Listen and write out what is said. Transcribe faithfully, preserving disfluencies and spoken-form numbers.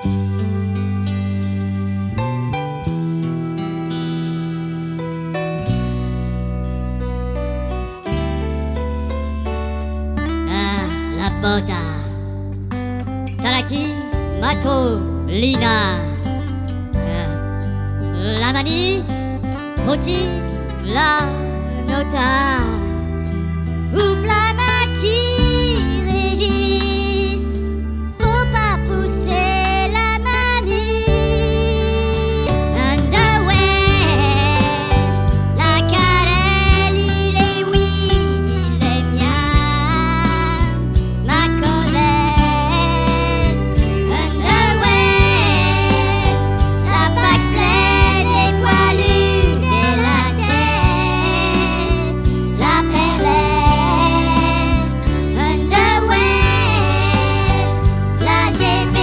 Ah, la bota. Taraki, Mato, Lina. Ah, la mani, Poti, la nota. Oubla ma qui.